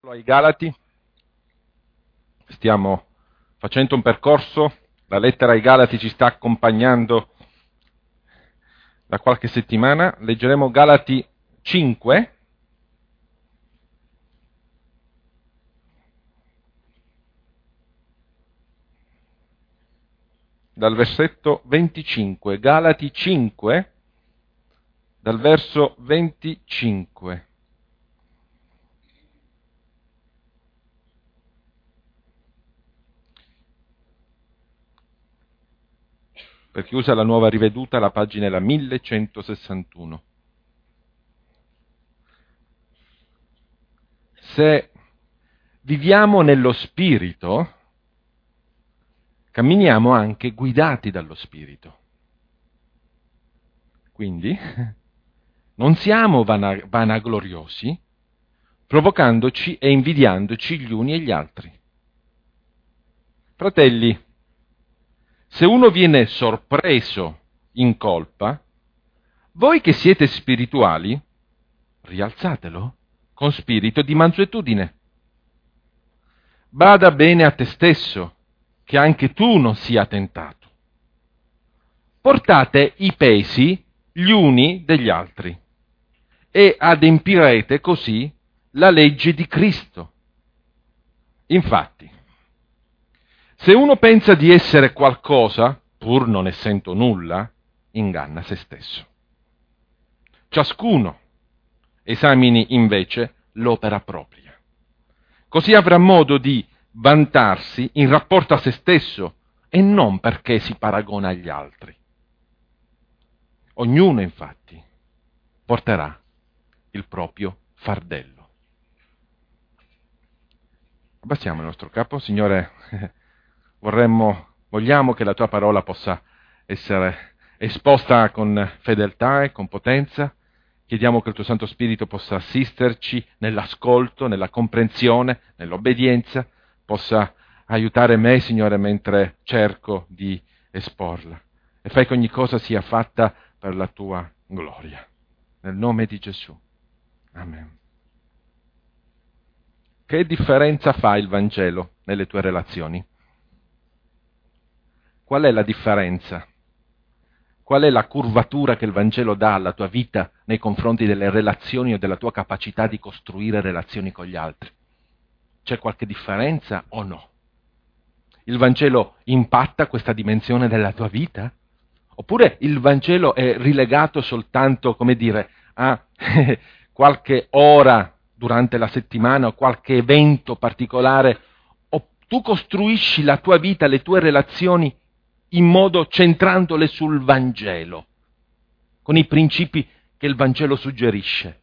Ai Galati, stiamo facendo un percorso, la lettera ai Galati ci sta accompagnando da qualche settimana, leggeremo Galati 5, dal versetto 25, Galati 5, dal verso 25. Per chi usa la nuova riveduta, la pagina è la 1161. Se viviamo nello Spirito, camminiamo anche guidati dallo Spirito. Quindi non siamo vanagloriosi, provocandoci e invidiandoci gli uni e gli altri. Fratelli, se uno viene sorpreso in colpa, voi che siete spirituali, rialzatelo con spirito di mansuetudine. Bada bene a te stesso, che anche tu non sia tentato. Portate i pesi gli uni degli altri e adempirete così la legge di Cristo. Infatti, se uno pensa di essere qualcosa, pur non essendo nulla, inganna se stesso. Ciascuno esamini invece l'opera propria. Così avrà modo di vantarsi in rapporto a se stesso e non perché si paragona agli altri. Ognuno, infatti, porterà il proprio fardello. Abbassiamo il nostro capo, Signore. Vogliamo che la tua parola possa essere esposta con fedeltà e con potenza. Chiediamo che il tuo Santo Spirito possa assisterci nell'ascolto, nella comprensione, nell'obbedienza, possa aiutare me, Signore, mentre cerco di esporla. E fai che ogni cosa sia fatta per la tua gloria. Nel nome di Gesù. Amen. Che differenza fa il Vangelo nelle tue relazioni? Qual è la differenza? Qual è la curvatura che il Vangelo dà alla tua vita nei confronti delle relazioni o della tua capacità di costruire relazioni con gli altri? C'è qualche differenza o no? Il Vangelo impatta questa dimensione della tua vita? Oppure il Vangelo è rilegato soltanto, a qualche ora durante la settimana o qualche evento particolare? O tu costruisci la tua vita, le tue relazioni in modo centrandole sul Vangelo, con i principi che il Vangelo suggerisce.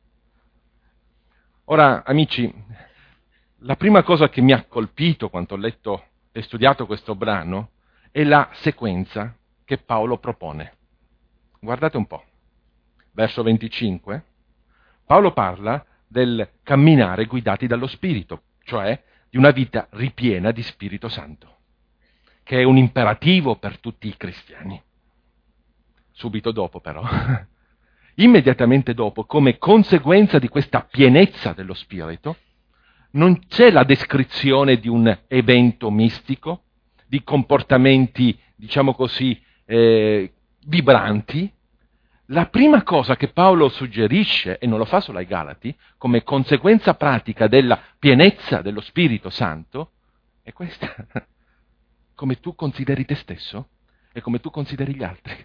Ora, amici, la prima cosa che mi ha colpito quando ho letto e studiato questo brano è la sequenza che Paolo propone. Guardate un po', verso 25, Paolo parla del camminare guidati dallo Spirito, cioè di una vita ripiena di Spirito Santo, che è un imperativo per tutti i cristiani. Subito dopo, però, immediatamente dopo, come conseguenza di questa pienezza dello Spirito, non c'è la descrizione di un evento mistico, di comportamenti, vibranti. La prima cosa che Paolo suggerisce, e non lo fa solo ai Galati, come conseguenza pratica della pienezza dello Spirito Santo, è questa. Come tu consideri te stesso e come tu consideri gli altri.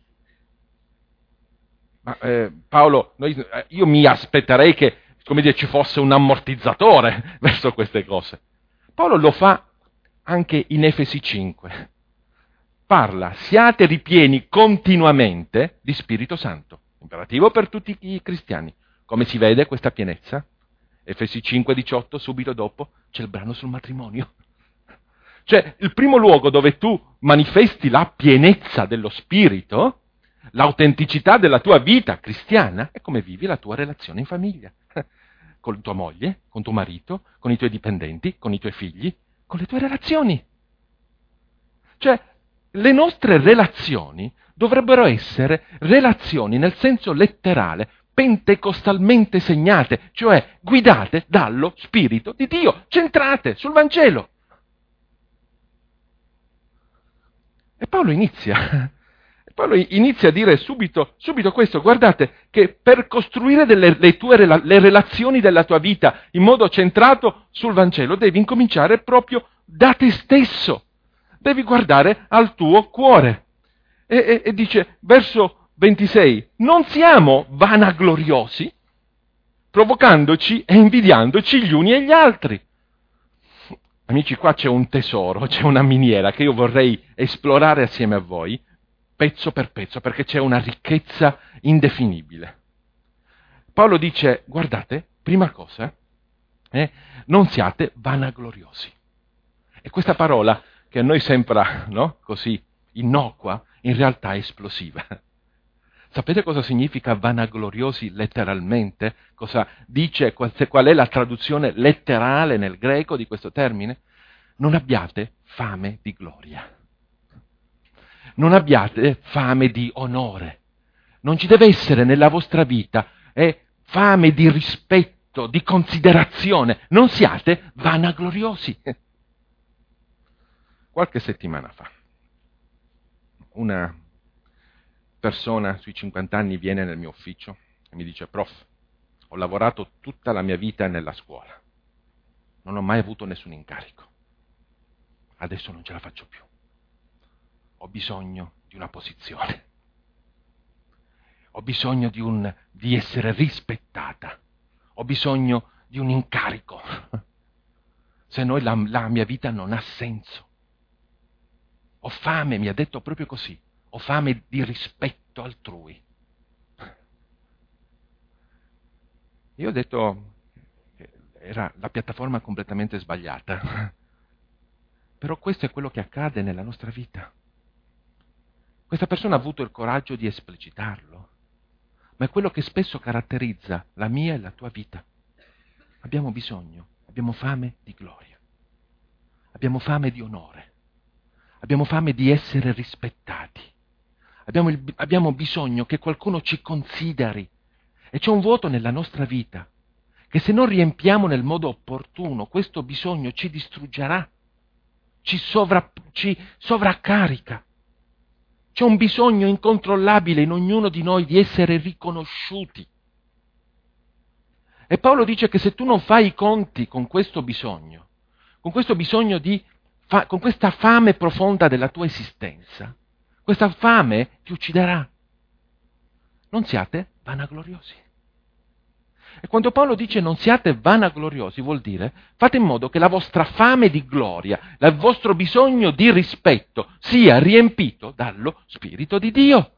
Ma, Paolo, io mi aspetterei che, ci fosse un ammortizzatore verso queste cose. Paolo lo fa anche in Efesi 5. Parla, siate ripieni continuamente di Spirito Santo. Imperativo per tutti i cristiani. Come si vede questa pienezza? Efesi 5,18, subito dopo, c'è il brano sul matrimonio. Cioè, il primo luogo dove tu manifesti la pienezza dello Spirito, l'autenticità della tua vita cristiana, è come vivi la tua relazione in famiglia. Con tua moglie, con tuo marito, con i tuoi dipendenti, con i tuoi figli, con le tue relazioni. Cioè, le nostre relazioni dovrebbero essere relazioni nel senso letterale, pentecostalmente segnate, cioè guidate dallo Spirito di Dio, centrate sul Vangelo. E Paolo inizia a dire subito questo: guardate che per costruire le relazioni della tua vita in modo centrato sul Vangelo devi incominciare proprio da te stesso, devi guardare al tuo cuore. E dice, verso 26, non siamo vanagloriosi, provocandoci e invidiandoci gli uni e gli altri. Amici, qua c'è un tesoro, c'è una miniera che io vorrei esplorare assieme a voi, pezzo per pezzo, perché c'è una ricchezza indefinibile. Paolo dice, guardate, prima cosa, non siate vanagloriosi. E questa parola, che a noi sembra, no, così innocua, in realtà è esplosiva. Sapete cosa significa vanagloriosi letteralmente? Cosa dice, qual è la traduzione letterale nel greco di questo termine? Non abbiate fame di gloria. Non abbiate fame di onore. Non ci deve essere nella vostra vita fame di rispetto, di considerazione. Non siate vanagloriosi. Qualche settimana fa, una persona sui 50 anni viene nel mio ufficio e mi dice: prof, ho lavorato tutta la mia vita nella scuola, non ho mai avuto nessun incarico, adesso non ce la faccio più, ho bisogno di una posizione, ho bisogno di essere rispettata, ho bisogno di un incarico, se no la mia vita non ha senso. Ho fame, mi ha detto proprio così, ho fame di rispetto altrui. Io ho detto che era la piattaforma completamente sbagliata, però questo è quello che accade nella nostra vita. Questa persona ha avuto il coraggio di esplicitarlo, ma è quello che spesso caratterizza la mia e la tua vita. Abbiamo bisogno, abbiamo fame di gloria, abbiamo fame di onore. Abbiamo fame di essere rispettati. Abbiamo bisogno che qualcuno ci consideri. E c'è un vuoto nella nostra vita che se non riempiamo nel modo opportuno, questo bisogno ci distruggerà, ci sovraccarica. C'è un bisogno incontrollabile in ognuno di noi di essere riconosciuti. E Paolo dice che se tu non fai i conti con questo bisogno con questa fame profonda della tua esistenza, questa fame ti ucciderà. Non siate vanagloriosi. E quando Paolo dice non siate vanagloriosi, vuol dire fate in modo che la vostra fame di gloria, il vostro bisogno di rispetto sia riempito dallo Spirito di Dio.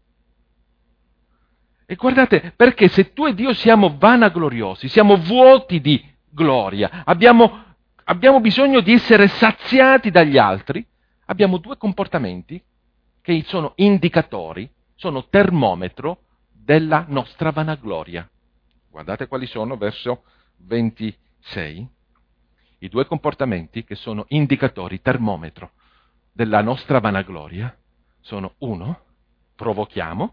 E guardate, perché se tu e Dio siamo vanagloriosi, siamo vuoti di gloria, abbiamo bisogno di essere saziati dagli altri, abbiamo due comportamenti che sono indicatori, sono termometro della nostra vanagloria. Guardate quali sono, verso 26. I due comportamenti che sono indicatori, termometro della nostra vanagloria sono: 1, provochiamo,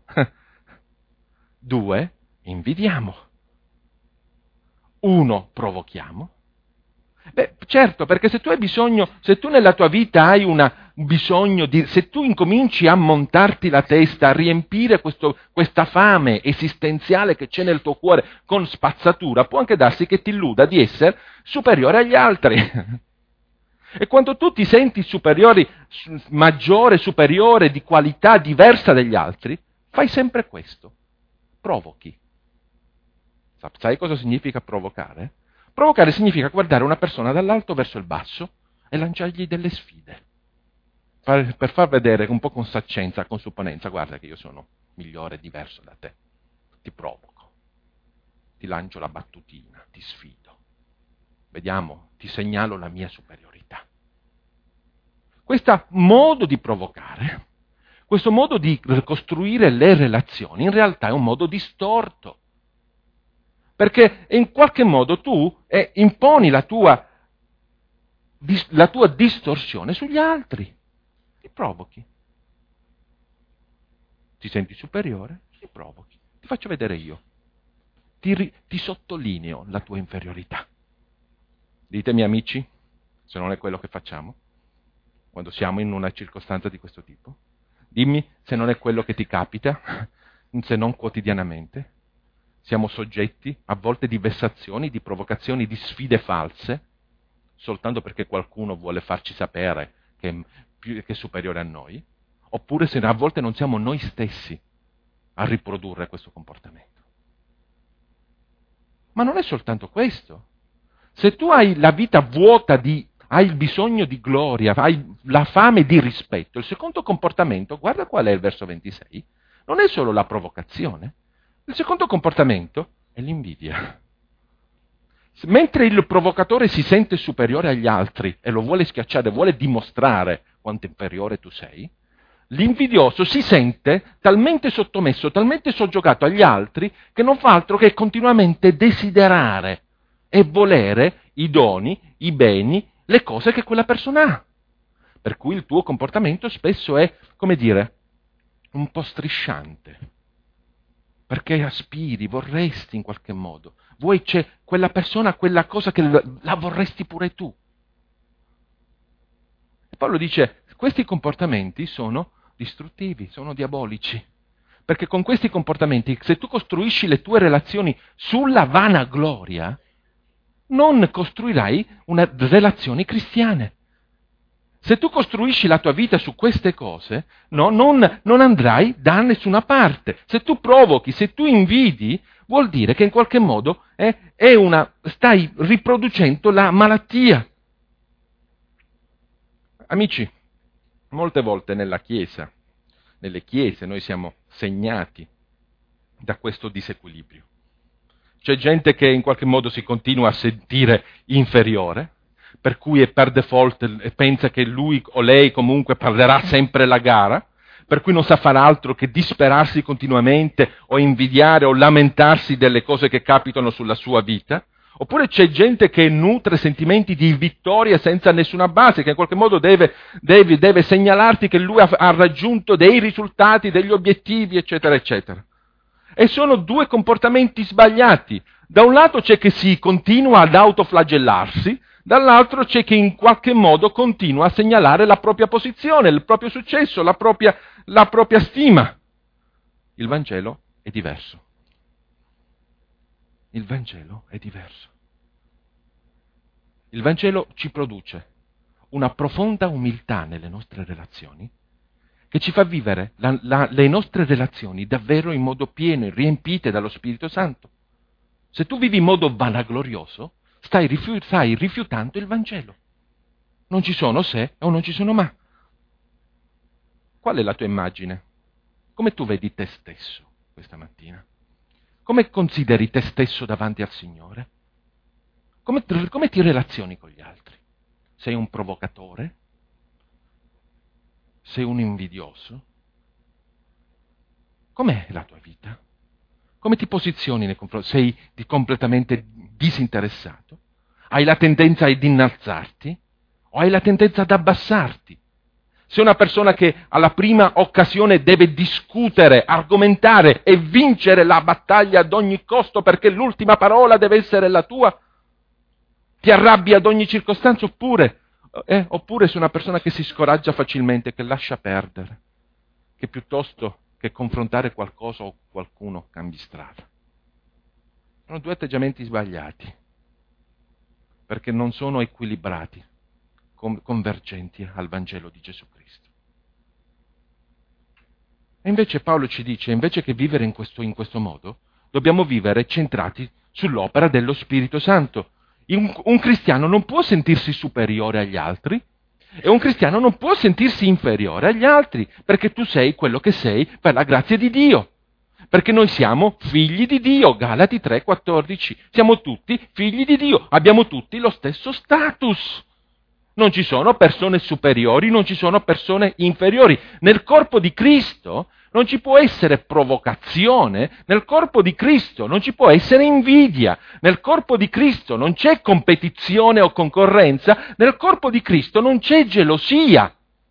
2, invidiamo. 1, provochiamo. Beh, certo, perché se tu nella tua vita hai se tu incominci a montarti la testa, a riempire questa fame esistenziale che c'è nel tuo cuore con spazzatura, può anche darsi che ti illuda di essere superiore agli altri. E quando tu ti senti superiore, di qualità diversa dagli altri, fai sempre questo: provochi. Sai cosa significa provocare? Provocare significa guardare una persona dall'alto verso il basso e lanciargli delle sfide. Per far vedere un po' con saccenza, con supponenza: guarda che io sono migliore, diverso da te. Ti provoco. Ti lancio la battutina, ti sfido. Vediamo, ti segnalo la mia superiorità. Questo modo di provocare, questo modo di costruire le relazioni, in realtà è un modo distorto. Perché in qualche modo tu imponi la tua distorsione sugli altri. Ti provochi. Ti senti superiore? Ti provochi. Ti faccio vedere io. ti sottolineo la tua inferiorità. Ditemi amici, se non è quello che facciamo, quando siamo in una circostanza di questo tipo. Dimmi se non è quello che ti capita, se non quotidianamente. Siamo soggetti a volte di vessazioni, di provocazioni, di sfide false, soltanto perché qualcuno vuole farci sapere che è superiore a noi, oppure se a volte non siamo noi stessi a riprodurre questo comportamento. Ma non è soltanto questo. Se tu hai la vita vuota hai il bisogno di gloria, hai la fame di rispetto, il secondo comportamento, guarda qual è il verso 26, non è solo la provocazione. Il secondo comportamento è l'invidia. Mentre il provocatore si sente superiore agli altri e lo vuole schiacciare, vuole dimostrare quanto inferiore tu sei, l'invidioso si sente talmente sottomesso, talmente soggiogato agli altri, che non fa altro che continuamente desiderare e volere i doni, i beni, le cose che quella persona ha. Per cui il tuo comportamento spesso è, come dire, un po' strisciante. Perché aspiri, vorresti in qualche modo. Vuoi c'è quella persona, quella cosa che la vorresti pure tu. E Paolo dice, questi comportamenti sono distruttivi, sono diabolici. Perché con questi comportamenti, se tu costruisci le tue relazioni sulla vanagloria, non costruirai relazioni cristiane. Se tu costruisci la tua vita su queste cose, no, non andrai da nessuna parte. Se tu provochi, se tu invidi, vuol dire che in qualche modo stai riproducendo la malattia. Amici, molte volte nelle chiese noi siamo segnati da questo disequilibrio. C'è gente che in qualche modo si continua a sentire inferiore, per cui è per default e pensa che lui o lei comunque perderà sempre la gara, per cui non sa far altro che disperarsi continuamente o invidiare o lamentarsi delle cose che capitano sulla sua vita. Oppure c'è gente che nutre sentimenti di vittoria senza nessuna base, che in qualche modo deve segnalarti che lui ha raggiunto dei risultati, degli obiettivi, eccetera, eccetera. E sono due comportamenti sbagliati. Da un lato c'è chi si continua ad autoflagellarsi, dall'altro c'è chi in qualche modo continua a segnalare la propria posizione, il proprio successo, la propria stima. Il Vangelo è diverso. Il Vangelo è diverso. Il Vangelo ci produce una profonda umiltà nelle nostre relazioni, che ci fa vivere le nostre relazioni davvero in modo pieno e riempite dallo Spirito Santo. Se tu vivi in modo vanaglorioso, stai rifiutando il Vangelo. Non ci sono se o non ci sono ma. Qual è la tua immagine? Come tu vedi te stesso questa mattina? Come consideri te stesso davanti al Signore? Come ti relazioni con gli altri? Sei un provocatore? Sei un invidioso? Com'è la tua vita? Come ti posizioni nei confronti? Sei completamente disinteressato? Hai la tendenza ad innalzarti? O hai la tendenza ad abbassarti? Sei una persona che alla prima occasione deve discutere, argomentare e vincere la battaglia ad ogni costo perché l'ultima parola deve essere la tua? Ti arrabbi ad ogni circostanza? Oppure sei una persona che si scoraggia facilmente, che lascia perdere, che piuttosto che confrontare qualcosa o qualcuno cambi strada. Sono due atteggiamenti sbagliati, perché non sono equilibrati, convergenti al Vangelo di Gesù Cristo. E invece Paolo ci dice, invece che vivere in questo modo, dobbiamo vivere centrati sull'opera dello Spirito Santo. Un cristiano non può sentirsi superiore agli altri e un cristiano non può sentirsi inferiore agli altri, perché tu sei quello che sei per la grazia di Dio. Perché noi siamo figli di Dio, Galati 3,14. Siamo tutti figli di Dio, abbiamo tutti lo stesso status. Non ci sono persone superiori, non ci sono persone inferiori. Nel corpo di Cristo non ci può essere provocazione, nel corpo di Cristo non ci può essere invidia, nel corpo di Cristo non c'è competizione o concorrenza, nel corpo di Cristo non c'è gelosia.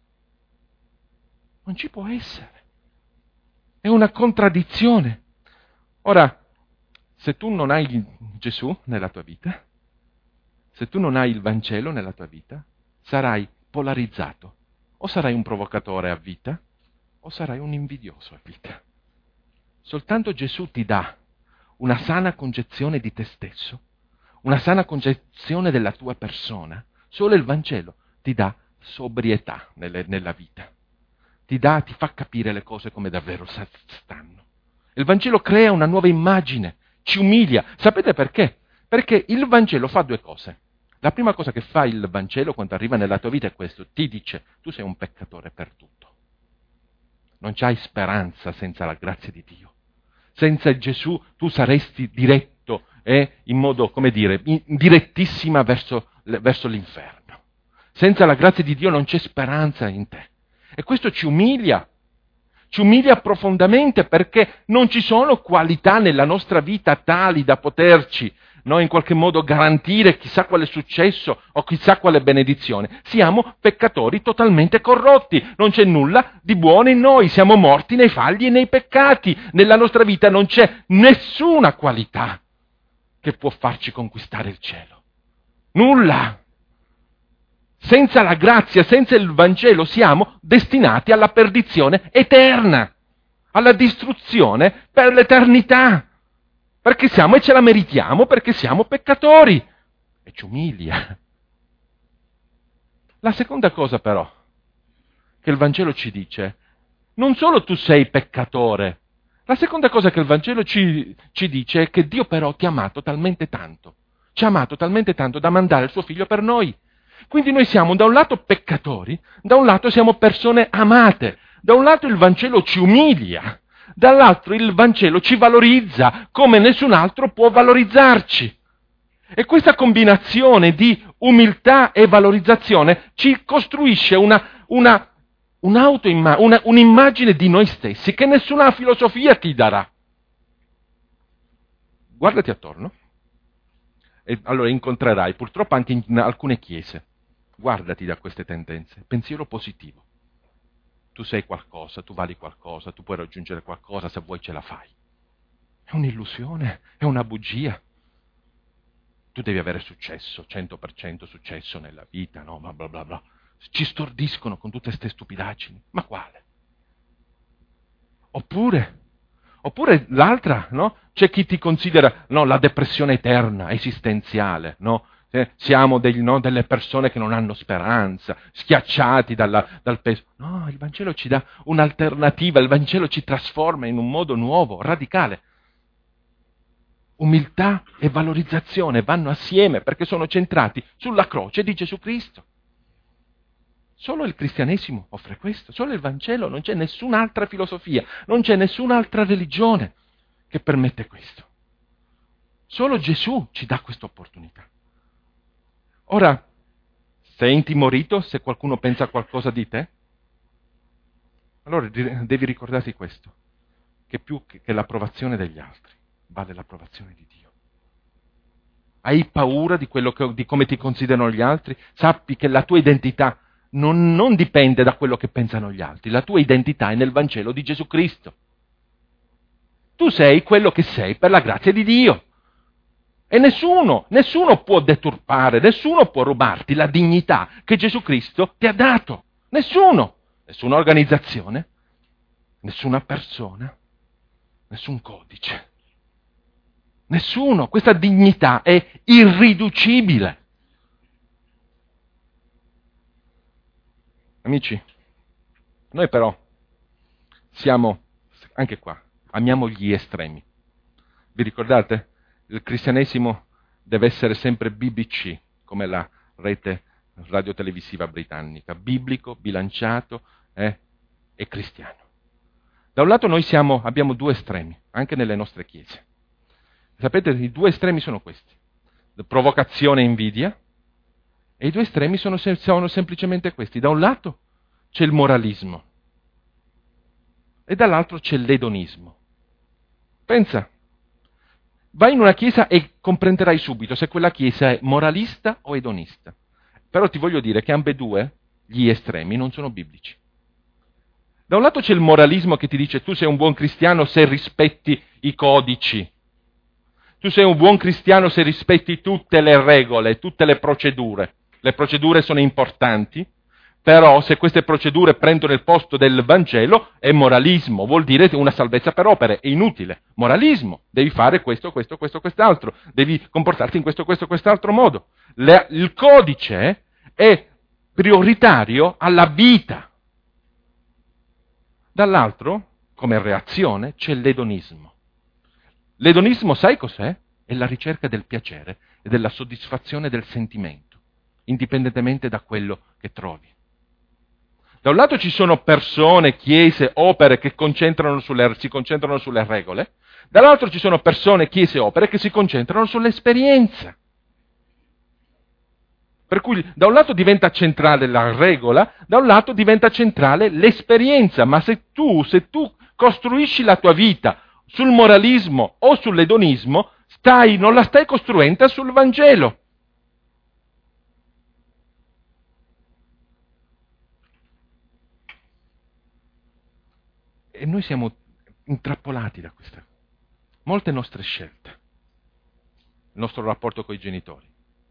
Non ci può essere. È una contraddizione. Ora, Se tu non hai Gesù nella tua vita, se tu non hai il Vangelo nella tua vita, sarai polarizzato. O sarai un provocatore a vita, o sarai un invidioso a vita. Soltanto Gesù ti dà una sana concezione di te stesso, una sana concezione della tua persona. Solo il Vangelo ti dà sobrietà nella vita. Ti fa capire le cose come davvero stanno. Il Vangelo crea una nuova immagine, ci umilia. Sapete perché? Perché il Vangelo fa due cose. La prima cosa che fa il Vangelo quando arriva nella tua vita è questo: ti dice, tu sei un peccatore perduto. Non c'hai speranza senza la grazia di Dio. Senza Gesù tu saresti diretto in modo, come dire, direttissima verso l'inferno. Senza la grazia di Dio non c'è speranza in te. E questo ci umilia profondamente, perché non ci sono qualità nella nostra vita tali da poterci in qualche modo garantire chissà quale successo o chissà quale benedizione. Siamo peccatori totalmente corrotti, non c'è nulla di buono in noi, siamo morti nei falli e nei peccati. Nella nostra vita non c'è nessuna qualità che può farci conquistare il cielo. Nulla! Senza la grazia, senza il Vangelo, siamo destinati alla perdizione eterna, alla distruzione per l'eternità, perché siamo e ce la meritiamo, perché siamo peccatori, e ci umilia. La seconda cosa però che il Vangelo ci dice, non solo tu sei peccatore, la seconda cosa che il Vangelo ci dice è che Dio però ti ha amato talmente tanto, ci ha amato talmente tanto da mandare il suo figlio per noi. Quindi noi siamo da un lato peccatori, da un lato siamo persone amate, da un lato il Vangelo ci umilia, dall'altro il Vangelo ci valorizza come nessun altro può valorizzarci. E questa combinazione di umiltà e valorizzazione ci costruisce un'immagine di noi stessi che nessuna filosofia ti darà. Guardati attorno e allora incontrerai purtroppo anche in alcune chiese. Guardati da queste tendenze, pensiero positivo. Tu sei qualcosa, tu vali qualcosa, tu puoi raggiungere qualcosa, se vuoi ce la fai. È un'illusione, è una bugia. Tu devi avere successo, 100% successo nella vita, no? Bla bla bla bla. Ci stordiscono con tutte queste stupidaggini. Ma quale? Oppure l'altra, no? C'è chi ti considera la depressione eterna, esistenziale, no? Siamo delle persone che non hanno speranza, schiacciati dal peso. No, il Vangelo ci dà un'alternativa, il Vangelo ci trasforma in un modo nuovo, radicale. Umiltà e valorizzazione vanno assieme perché sono centrati sulla croce di Gesù Cristo. Solo il cristianesimo offre questo, solo il Vangelo, non c'è nessun'altra filosofia, non c'è nessun'altra religione che permette questo. Solo Gesù ci dà questa opportunità. Ora, sei intimorito se qualcuno pensa qualcosa di te? Allora devi ricordarti questo, che più che l'approvazione degli altri vale l'approvazione di Dio. Hai paura di come ti considerano gli altri? Sappi che la tua identità non dipende da quello che pensano gli altri, la tua identità è nel Vangelo di Gesù Cristo. Tu sei quello che sei per la grazia di Dio. E nessuno può deturpare, nessuno può rubarti la dignità che Gesù Cristo ti ha dato. Nessuno. Nessuna organizzazione, nessuna persona, nessun codice. Nessuno. Questa dignità è irriducibile. Amici, noi però siamo, anche qua, amiamo gli estremi. Vi ricordate? Il cristianesimo deve essere sempre BBC, come la rete radiotelevisiva britannica, biblico, bilanciato e cristiano. Da un lato noi abbiamo due estremi, anche nelle nostre chiese. Sapete, i due estremi sono questi, provocazione e invidia, e i due estremi sono semplicemente questi. Da un lato c'è il moralismo e dall'altro c'è l'edonismo. Pensa, vai in una chiesa e comprenderai subito se quella chiesa è moralista o edonista. Però ti voglio dire che ambedue, gli estremi, non sono biblici. Da un lato c'è il moralismo che ti dice tu sei un buon cristiano se rispetti i codici. Tu sei un buon cristiano se rispetti tutte le regole, tutte le procedure. Le procedure sono importanti, però se queste procedure prendono il posto del Vangelo è moralismo, vuol dire una salvezza per opere, è inutile. Moralismo, devi fare questo, questo, questo, quest'altro, devi comportarti in questo, questo, quest'altro modo. Il codice è prioritario alla vita. Dall'altro, come reazione, c'è l'edonismo. L'edonismo, sai cos'è? È la ricerca del piacere e della soddisfazione del sentimento, indipendentemente da quello che trovi. Da un lato ci sono persone, chiese, opere che si concentrano sulle regole, dall'altro ci sono persone, chiese, opere che si concentrano sull'esperienza. Per cui da un lato diventa centrale la regola, da un lato diventa centrale l'esperienza, ma se tu costruisci la tua vita sul moralismo o sull'edonismo, non la stai costruendo sul Vangelo. E noi siamo intrappolati da questa. Molte nostre scelte, il nostro rapporto con i genitori.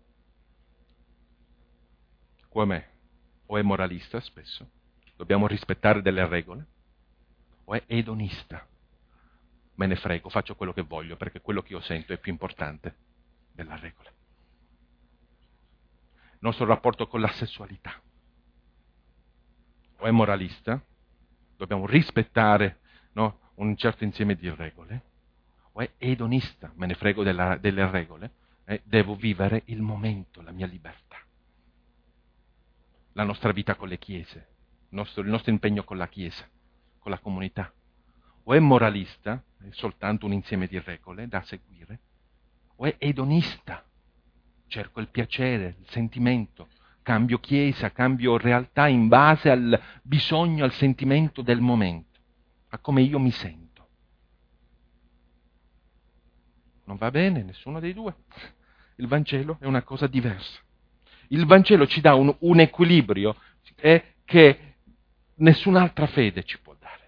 Come o è moralista spesso, dobbiamo rispettare delle regole, o è edonista. Me ne frego, faccio quello che voglio perché quello che io sento è più importante della regola. Il nostro rapporto con la sessualità. O è moralista, dobbiamo rispettare, no, un certo insieme di regole, o è edonista, me ne frego delle regole, devo vivere il momento, la mia libertà. La nostra vita con le chiese, il nostro impegno con la chiesa, con la comunità. O è moralista, è soltanto un insieme di regole da seguire, o è edonista, cerco il piacere, il sentimento, cambio chiesa, cambio realtà in base al bisogno, al sentimento del momento, a come io mi sento. Non va bene nessuno dei due. Il Vangelo è una cosa diversa. Il Vangelo ci dà un equilibrio che nessun'altra fede ci può dare.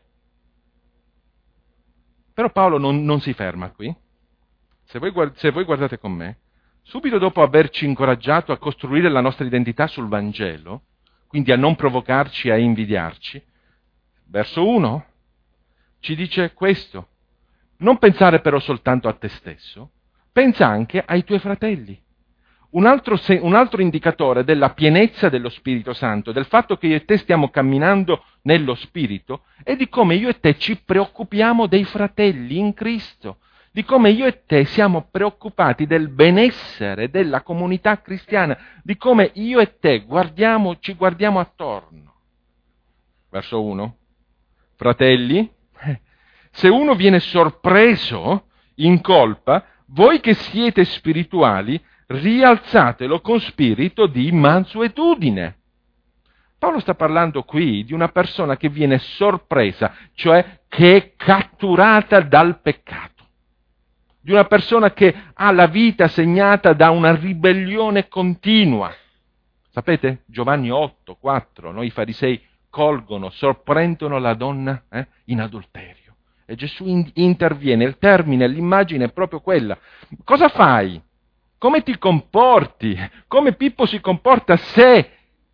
Però Paolo non si ferma qui. Se voi guardate con me, subito dopo averci incoraggiato a costruire la nostra identità sul Vangelo, quindi a non provocarci, a invidiarci, verso 1 ci dice questo: non pensare però soltanto a te stesso, pensa anche ai tuoi fratelli. Un altro indicatore della pienezza dello Spirito Santo, del fatto che io e te stiamo camminando nello Spirito, è di come io e te ci preoccupiamo dei fratelli in Cristo, di come io e te siamo preoccupati del benessere della comunità cristiana, di come io e te ci guardiamo attorno. Verso 1. Fratelli, se uno viene sorpreso in colpa, voi che siete spirituali, rialzatelo con spirito di mansuetudine. Paolo sta parlando qui di una persona che viene sorpresa, cioè che è catturata dal peccato. Di una persona che ha la vita segnata da una ribellione continua. Sapete? Giovanni 8, 4, no? I farisei sorprendono la donna in adulterio. E Gesù interviene, il termine, l'immagine è proprio quella. Cosa fai? Come ti comporti? Come Pippo si comporta se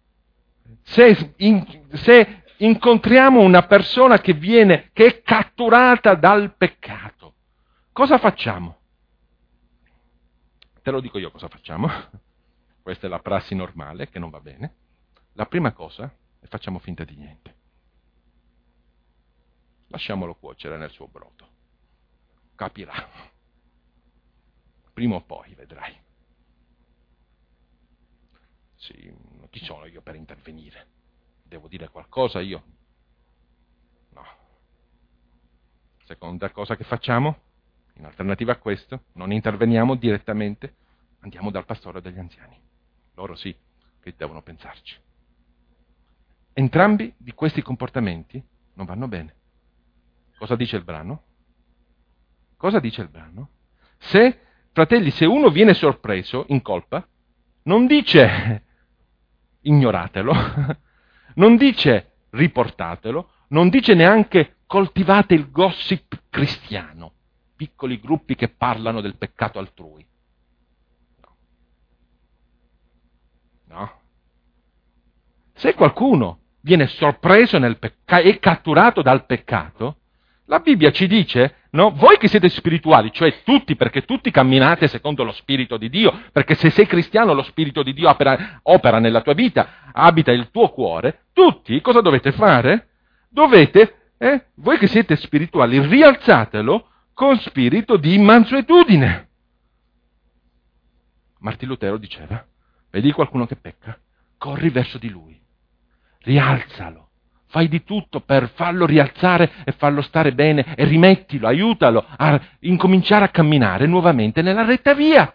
incontriamo una persona che è catturata dal peccato? Cosa facciamo? Te lo dico io cosa facciamo. Questa è la prassi normale, che non va bene. La prima cosa è facciamo finta di niente. Lasciamolo cuocere nel suo brodo. Capirà. Prima o poi vedrai. Sì, chi sono io per intervenire? Devo dire qualcosa io? No. Seconda cosa che facciamo, in alternativa a questo, non interveniamo direttamente, andiamo dal pastore degli anziani. Loro sì, che devono pensarci. Entrambi di questi comportamenti non vanno bene. Cosa dice il brano? Cosa dice il brano? Fratelli, se uno viene sorpreso in colpa, non dice ignoratelo, non dice riportatelo, non dice neanche coltivate il gossip cristiano. piccoli gruppi che parlano del peccato altrui. No. Se qualcuno viene sorpreso nel peccato e catturato dal peccato, la Bibbia ci dice, no, voi che siete spirituali, cioè tutti, perché tutti camminate secondo lo Spirito di Dio, perché se sei cristiano lo Spirito di Dio opera nella tua vita, abita il tuo cuore, tutti cosa dovete fare? Dovete, voi che siete spirituali, rialzatelo con spirito di mansuetudine. Martin Lutero diceva, vedi qualcuno che pecca, corri verso di lui, rialzalo. Fai di tutto per farlo rialzare e farlo stare bene e rimettilo, aiutalo a incominciare a camminare nuovamente nella retta via.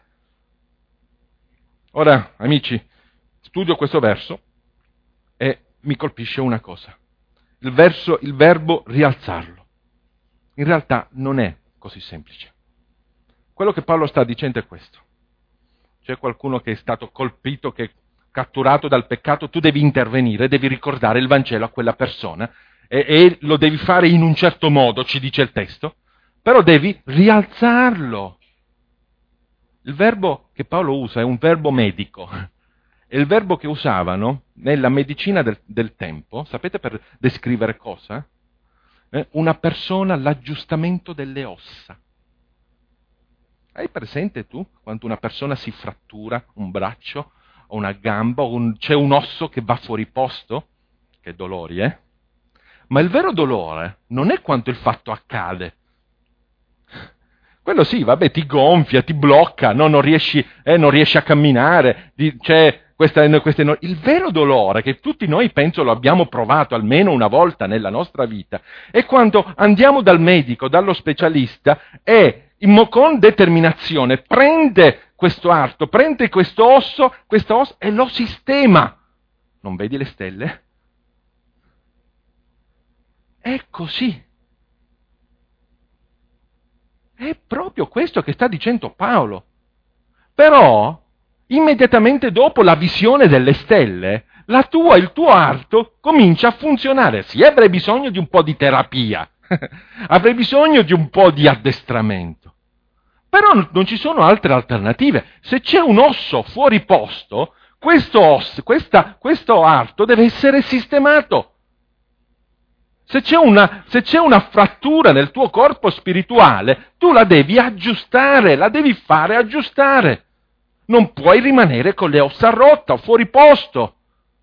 Ora, amici, studio questo verso e mi colpisce una cosa. Il verbo rialzarlo. In realtà non è così semplice. Quello che Paolo sta dicendo è questo. C'è qualcuno che è stato colpito, che catturato dal peccato, tu devi intervenire, devi ricordare il Vangelo a quella persona e lo devi fare in un certo modo, ci dice il testo, però devi rialzarlo. Il verbo che Paolo usa è un verbo medico, è il verbo che usavano nella medicina del tempo, sapete per descrivere cosa? Una persona, l'aggiustamento delle ossa. Hai presente tu quando una persona si frattura un braccio o una gamba o c'è un osso che va fuori posto? Che dolori, eh? Ma il vero dolore non è quando il fatto accade. Quello sì, vabbè, ti gonfia, ti blocca, no, non riesci a camminare, il vero dolore, che tutti noi penso lo abbiamo provato almeno una volta nella nostra vita, è quando andiamo dal medico, dallo specialista e con determinazione prende questo arto, prende questo osso e lo sistema. Non vedi le stelle? È così. È proprio questo che sta dicendo Paolo. Però, immediatamente dopo la visione delle stelle, il tuo arto comincia a funzionare. Sì, avrei bisogno di un po' di terapia, avrei bisogno di un po' di addestramento. Però non ci sono altre alternative. Se c'è un osso fuori posto, questo arto deve essere sistemato. Se c'è una frattura nel tuo corpo spirituale, tu la devi aggiustare, la devi fare aggiustare. Non puoi rimanere con le ossa rotte o fuori posto.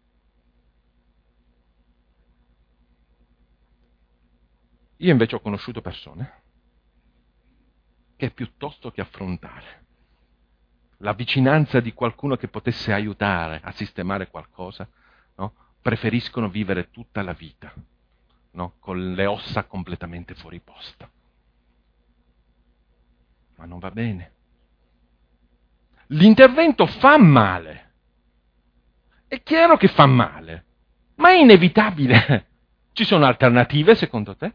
Io invece ho conosciuto persone che piuttosto che affrontare la vicinanza di qualcuno che potesse aiutare a sistemare qualcosa, no? Preferiscono vivere tutta la vita, no? Con le ossa completamente fuori posto. Ma non va bene. L'intervento fa male. È chiaro che fa male, ma è inevitabile. Ci sono alternative, secondo te?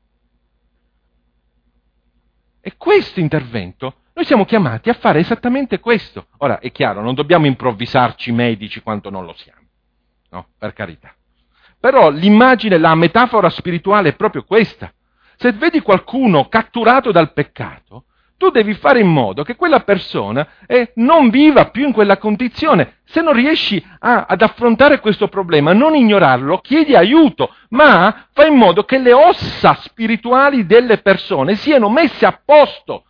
E questo intervento, noi siamo chiamati a fare esattamente questo. Ora, è chiaro, non dobbiamo improvvisarci medici quanto non lo siamo, no? Per carità. Però l'immagine, la metafora spirituale è proprio questa. Se vedi qualcuno catturato dal peccato, tu devi fare in modo che quella persona non viva più in quella condizione. Se non riesci ad affrontare questo problema, non ignorarlo, chiedi aiuto, ma fai in modo che le ossa spirituali delle persone siano messe a posto.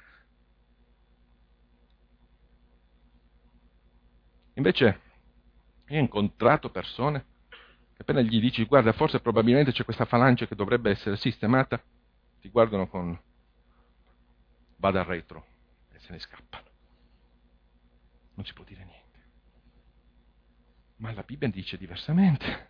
Invece, io ho incontrato persone che appena gli dici, guarda, forse probabilmente c'è questa falange che dovrebbe essere sistemata, ti guardano con vada al retro e se ne scappano. Non si può dire niente. Ma la Bibbia dice diversamente.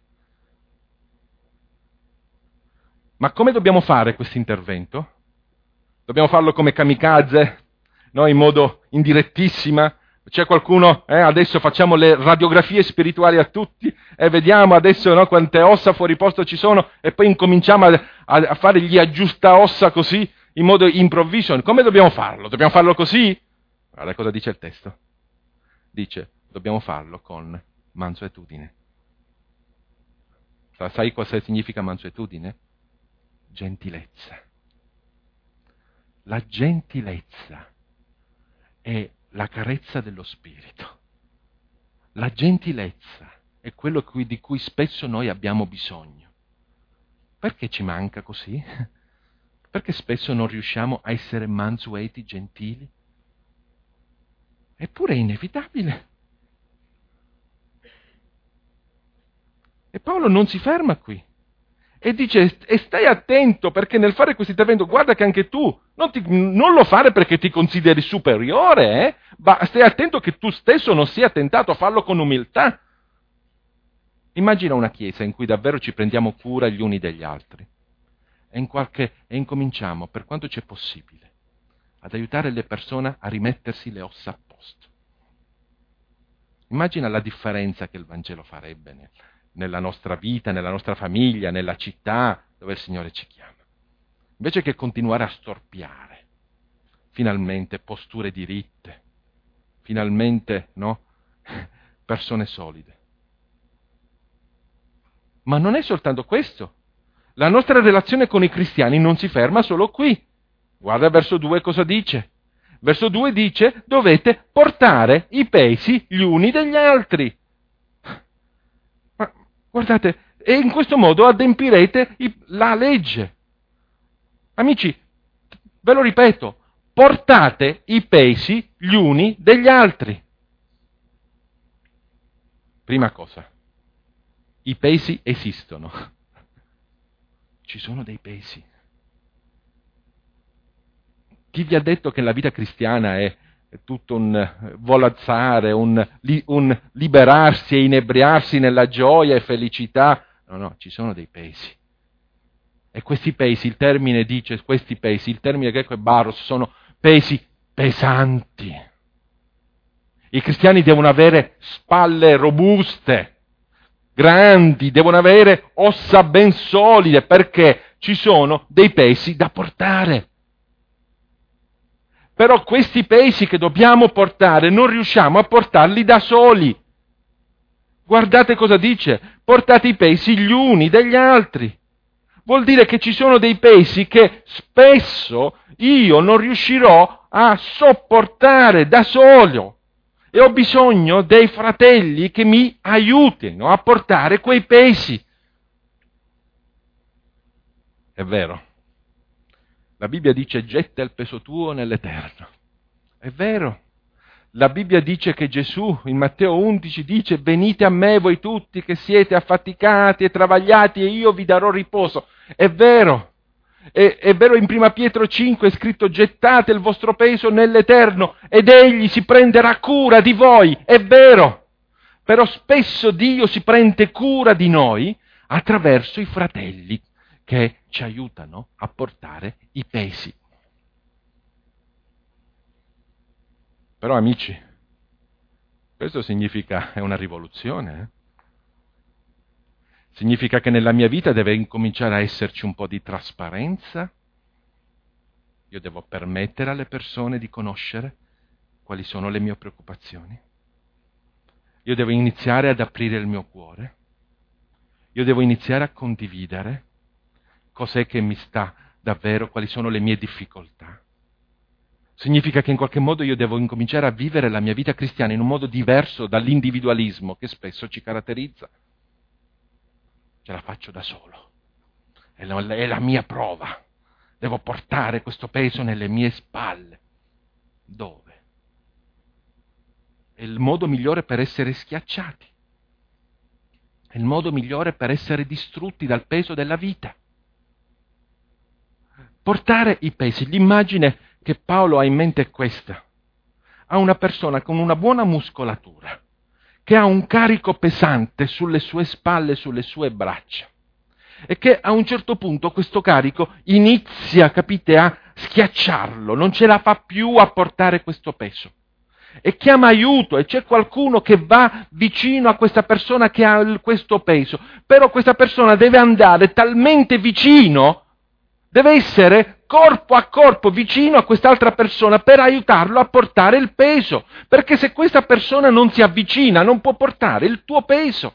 Ma come dobbiamo fare questo intervento? Dobbiamo farlo come kamikaze? No, in modo indirettissima? C'è qualcuno, adesso facciamo le radiografie spirituali a tutti e vediamo adesso, no, quante ossa fuori posto ci sono e poi incominciamo a fare gli aggiusta ossa così, in modo improvviso. Come dobbiamo farlo? Dobbiamo farlo così? Guarda cosa dice il testo. Dice, dobbiamo farlo con mansuetudine. Sai cosa significa mansuetudine? Gentilezza. la gentilezza è la carezza dello Spirito. La gentilezza è quello di cui spesso noi abbiamo bisogno. Perché ci manca così? Perché spesso non riusciamo a essere mansueti, gentili? Eppure è inevitabile. E Paolo non si ferma qui. E dice, e stai attento, perché nel fare questo intervento, guarda che anche tu, non lo fare perché ti consideri superiore, ma stai attento che tu stesso non sia tentato a farlo con umiltà. Immagina una chiesa in cui davvero ci prendiamo cura gli uni degli altri e incominciamo, per quanto c'è possibile, ad aiutare le persone a rimettersi le ossa a posto. Immagina la differenza che il Vangelo farebbe nella nostra vita, nella nostra famiglia, nella città dove il Signore ci chiama. Invece che continuare a storpiare, finalmente posture diritte, finalmente, no, persone solide. Ma non è soltanto questo. La nostra relazione con i cristiani non si ferma solo qui. Guarda verso 2 cosa dice. Verso 2 dice, dovete portare i pesi gli uni degli altri. Ma guardate, e in questo modo adempirete la legge. Amici, ve lo ripeto, portate i pesi gli uni degli altri. Prima cosa, i pesi esistono. Ci sono dei pesi. Chi vi ha detto che la vita cristiana è tutto un volazzare, un liberarsi e inebriarsi nella gioia e felicità? No, ci sono dei pesi. E questi pesi, il termine dice, questi pesi, il termine greco è baros, sono pesi pesanti. I cristiani devono avere spalle robuste, grandi, devono avere ossa ben solide, perché ci sono dei pesi da portare. Però questi pesi che dobbiamo portare non riusciamo a portarli da soli. Guardate cosa dice, portate i pesi gli uni degli altri. Vuol dire che ci sono dei pesi che spesso io non riuscirò a sopportare da solo e ho bisogno dei fratelli che mi aiutino a portare quei pesi. È vero. La Bibbia dice getta il peso tuo nell'Eterno. È vero. La Bibbia dice che Gesù in Matteo 11 dice venite a me voi tutti che siete affaticati e travagliati e io vi darò riposo. È vero. È vero, in Prima Pietro 5 è scritto gettate il vostro peso nell'Eterno ed egli si prenderà cura di voi. È vero. Però spesso Dio si prende cura di noi attraverso i fratelli che ci aiutano a portare i pesi. Però amici, questo significa, è una rivoluzione. Significa che nella mia vita deve incominciare a esserci un po' di trasparenza. Io devo permettere alle persone di conoscere quali sono le mie preoccupazioni. Io devo iniziare ad aprire il mio cuore. Io devo iniziare a condividere cos'è che mi sta davvero, quali sono le mie difficoltà. Significa che in qualche modo io devo incominciare a vivere la mia vita cristiana in un modo diverso dall'individualismo che spesso ci caratterizza. Ce la faccio da solo. È la mia prova. Devo portare questo peso nelle mie spalle. Dove? È il modo migliore per essere schiacciati. È il modo migliore per essere distrutti dal peso della vita. Portare i pesi. L'immagine che Paolo ha in mente è questa. Ha una persona con una buona muscolatura, che ha un carico pesante sulle sue spalle, sulle sue braccia, e che a un certo punto questo carico inizia, capite, a schiacciarlo, non ce la fa più a portare questo peso. E chiama aiuto, e c'è qualcuno che va vicino a questa persona che ha questo peso, però questa persona deve andare talmente vicino, deve essere corpo a corpo vicino a quest'altra persona per aiutarlo a portare il peso, perché se questa persona non si avvicina non può portare il tuo peso.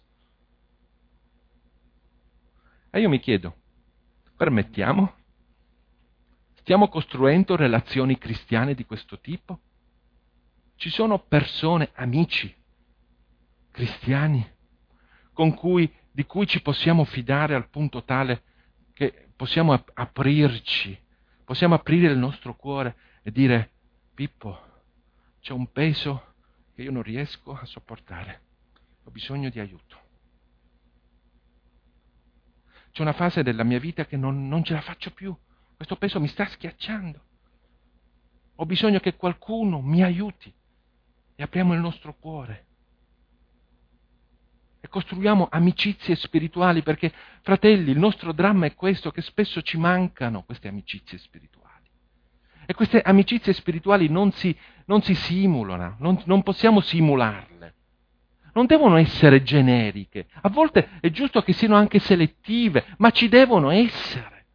E io mi chiedo, permettiamo? Stiamo costruendo relazioni cristiane di questo tipo? Ci sono persone, amici, cristiani, di cui ci possiamo fidare al punto tale che possiamo aprirci, possiamo aprire il nostro cuore e dire: Pippo, c'è un peso che io non riesco a sopportare, ho bisogno di aiuto. C'è una fase della mia vita che non ce la faccio più, questo peso mi sta schiacciando. Ho bisogno che qualcuno mi aiuti. E apriamo il nostro cuore. E costruiamo amicizie spirituali, perché, fratelli, il nostro dramma è questo, che spesso ci mancano queste amicizie spirituali. E queste amicizie spirituali non si simulano, non possiamo simularle. Non devono essere generiche. A volte è giusto che siano anche selettive, ma ci devono essere.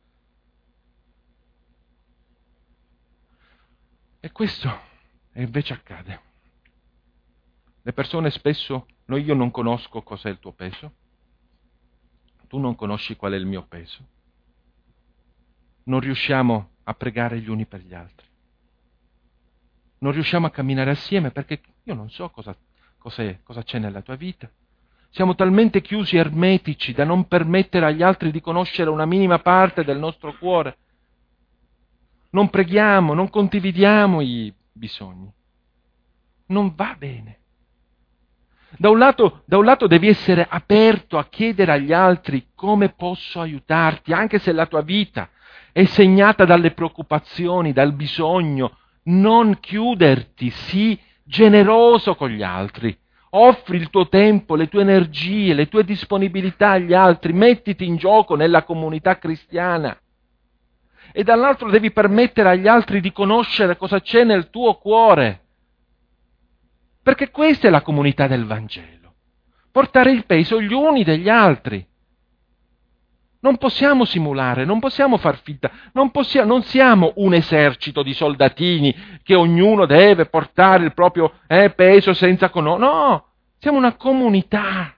E questo invece accade. Le persone spesso, io non conosco cos'è il tuo peso, tu non conosci qual è il mio peso. Non riusciamo a pregare gli uni per gli altri. Non riusciamo a camminare assieme perché io non so cosa c'è nella tua vita. Siamo talmente chiusi, ermetici, da non permettere agli altri di conoscere una minima parte del nostro cuore. Non preghiamo, non condividiamo i bisogni. Non va bene. Da un lato devi essere aperto a chiedere agli altri come posso aiutarti, anche se la tua vita è segnata dalle preoccupazioni, dal bisogno. Non chiuderti, sii generoso con gli altri. Offri il tuo tempo, le tue energie, le tue disponibilità agli altri, mettiti in gioco nella comunità cristiana. E dall'altro devi permettere agli altri di conoscere cosa c'è nel tuo cuore. Perché questa è la comunità del Vangelo. Portare il peso gli uni degli altri. Non possiamo simulare, non possiamo far finta, non siamo un esercito di soldatini che ognuno deve portare il proprio peso senza conoscere. No, siamo una comunità.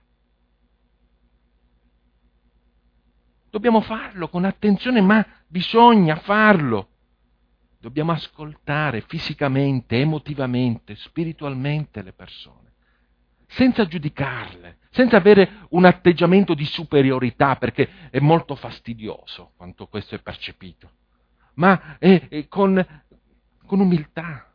Dobbiamo farlo con attenzione, ma bisogna farlo. Dobbiamo ascoltare fisicamente, emotivamente, spiritualmente le persone, senza giudicarle, senza avere un atteggiamento di superiorità, perché è molto fastidioso quanto questo è percepito, ma con umiltà,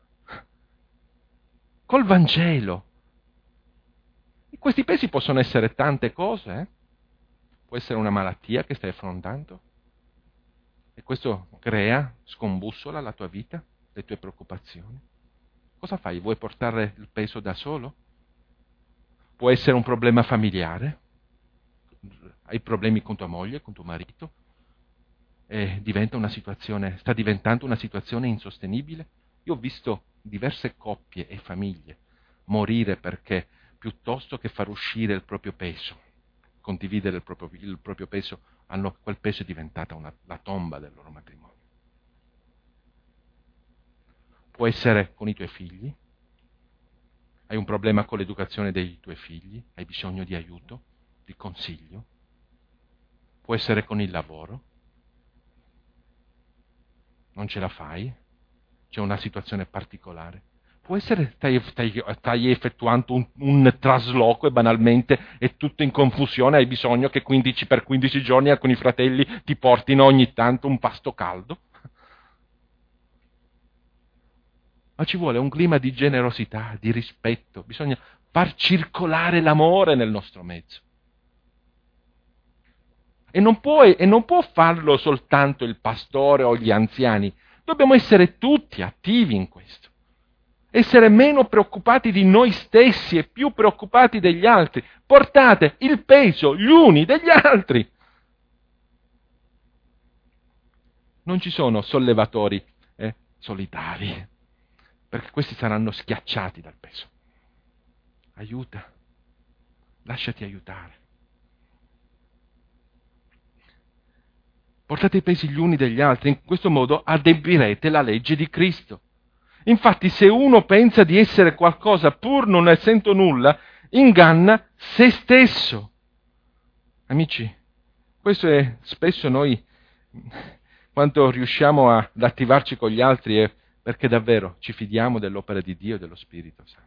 col Vangelo. E questi pesi possono essere tante cose, Può essere una malattia che stai affrontando, e questo scombussola la tua vita, le tue preoccupazioni. Cosa fai? Vuoi portare il peso da solo? Può essere un problema familiare, hai problemi con tua moglie, con tuo marito, e sta diventando una situazione insostenibile. Io ho visto diverse coppie e famiglie morire perché, piuttosto che far uscire il proprio peso, condividere il proprio peso, quel peso è diventata la tomba del loro matrimonio. Può essere con i tuoi figli, hai un problema con l'educazione dei tuoi figli, hai bisogno di aiuto, di consiglio. Può essere con il lavoro, non ce la fai, c'è una situazione particolare. Può essere stai effettuando un trasloco e banalmente è tutto in confusione, hai bisogno che per 15 giorni alcuni fratelli ti portino ogni tanto un pasto caldo. Ma ci vuole un clima di generosità, di rispetto, bisogna far circolare l'amore nel nostro mezzo. E non può farlo soltanto il pastore o gli anziani, dobbiamo essere tutti attivi in questo. Essere meno preoccupati di noi stessi e più preoccupati degli altri. Portate il peso gli uni degli altri. Non ci sono sollevatori solitari, perché questi saranno schiacciati dal peso. Aiuta, lasciati aiutare. Portate i pesi gli uni degli altri, in questo modo adempirete la legge di Cristo. Infatti, se uno pensa di essere qualcosa pur non essendo nulla, inganna se stesso. Amici, questo è spesso noi, quanto riusciamo ad attivarci con gli altri è perché davvero ci fidiamo dell'opera di Dio e dello Spirito Santo.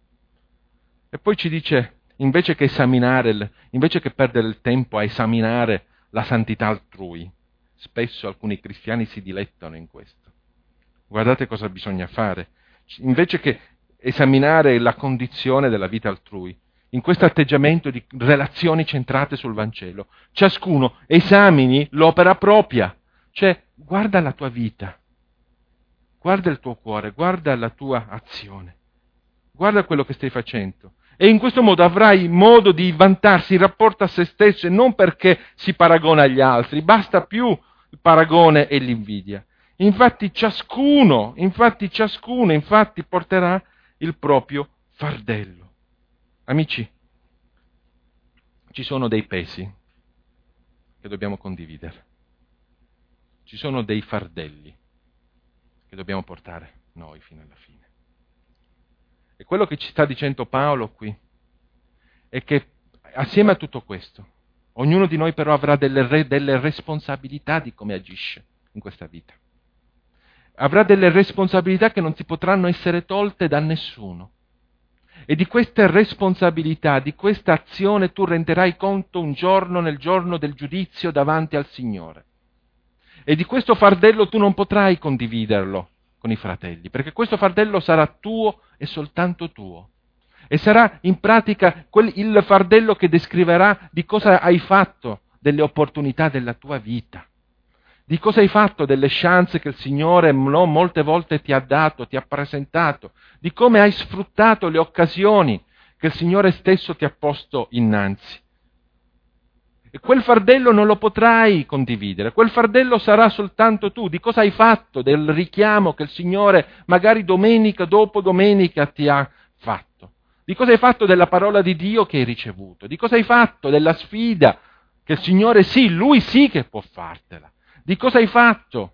E poi ci dice, invece che perdere il tempo a esaminare la santità altrui, spesso alcuni cristiani si dilettano in questo. Guardate cosa bisogna fare. Invece che esaminare la condizione della vita altrui, in questo atteggiamento di relazioni centrate sul Vangelo, ciascuno esamini l'opera propria. Cioè, guarda la tua vita, guarda il tuo cuore, guarda la tua azione, guarda quello che stai facendo. E in questo modo avrai modo di vantarsi in rapporto a se stesso e non perché si paragona agli altri, basta più il paragone e l'invidia. Infatti ciascuno porterà il proprio fardello. Amici, ci sono dei pesi che dobbiamo condividere. Ci sono dei fardelli che dobbiamo portare noi fino alla fine. E quello che ci sta dicendo Paolo qui è che assieme a tutto questo, ognuno di noi però avrà delle responsabilità di come agisce in questa vita. Avrà delle responsabilità che non si potranno essere tolte da nessuno. E di queste responsabilità, di questa azione tu renderai conto un giorno, nel giorno del giudizio davanti al Signore. E di questo fardello tu non potrai condividerlo con i fratelli, perché questo fardello sarà tuo e soltanto tuo. E sarà in pratica il fardello che descriverà di cosa hai fatto delle opportunità della tua vita, di cosa hai fatto delle chance che il Signore molte volte ti ha dato, ti ha presentato, di come hai sfruttato le occasioni che il Signore stesso ti ha posto innanzi. E quel fardello non lo potrai condividere, quel fardello sarà soltanto tu, di cosa hai fatto del richiamo che il Signore magari domenica dopo domenica ti ha fatto, di cosa hai fatto della parola di Dio che hai ricevuto, di cosa hai fatto della sfida che il Signore sì, Lui sì che può fartela, di cosa hai fatto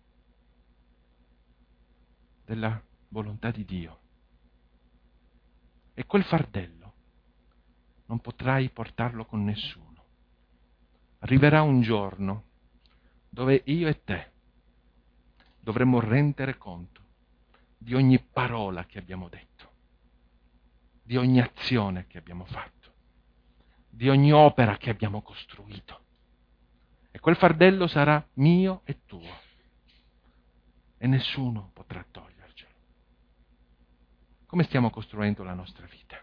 della volontà di Dio. E quel fardello non potrai portarlo con nessuno. Arriverà un giorno dove io e te dovremo rendere conto di ogni parola che abbiamo detto, di ogni azione che abbiamo fatto, di ogni opera che abbiamo costruito. E quel fardello sarà mio e tuo e nessuno potrà togliercelo. Come stiamo costruendo la nostra vita?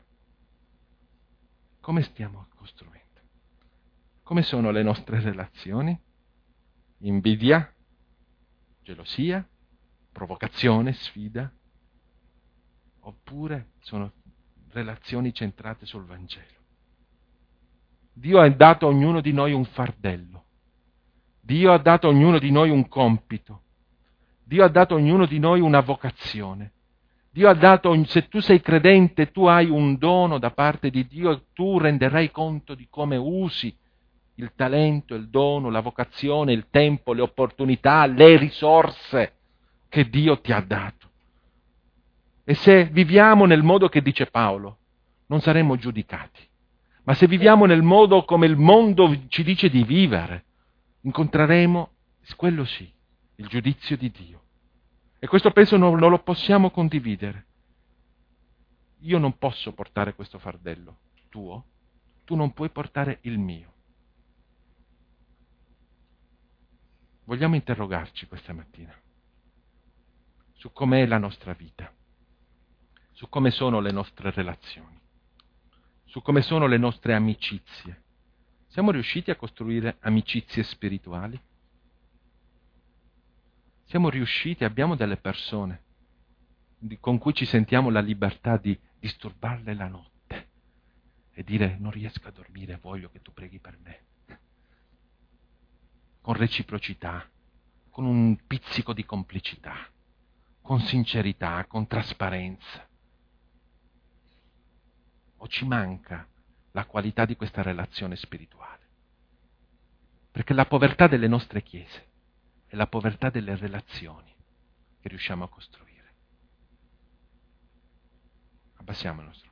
Come stiamo costruendo? Come sono le nostre relazioni? Invidia? Gelosia? Provocazione? Sfida? Oppure sono relazioni centrate sul Vangelo? Dio ha dato a ognuno di noi un fardello. Dio ha dato a ognuno di noi un compito. Dio ha dato a ognuno di noi una vocazione. Dio ha dato, se tu sei credente, tu hai un dono da parte di Dio e tu renderai conto di come usi il talento, il dono, la vocazione, il tempo, le opportunità, le risorse che Dio ti ha dato. E se viviamo nel modo che dice Paolo, non saremo giudicati. Ma se viviamo nel modo come il mondo ci dice di vivere, incontreremo, quello sì, il giudizio di Dio. E questo penso non lo possiamo condividere. Io non posso portare questo fardello tuo, tu non puoi portare il mio. Vogliamo interrogarci questa mattina su com'è la nostra vita, su come sono le nostre relazioni, su come sono le nostre amicizie. Siamo riusciti a costruire amicizie spirituali? Siamo riusciti, abbiamo delle persone con cui ci sentiamo la libertà di disturbarle la notte e dire non riesco a dormire, voglio che tu preghi per me. Con reciprocità, con un pizzico di complicità, con sincerità, con trasparenza. O ci manca la qualità di questa relazione spirituale? Perché la povertà delle nostre chiese è la povertà delle relazioni che riusciamo a costruire. Abbassiamo il nostro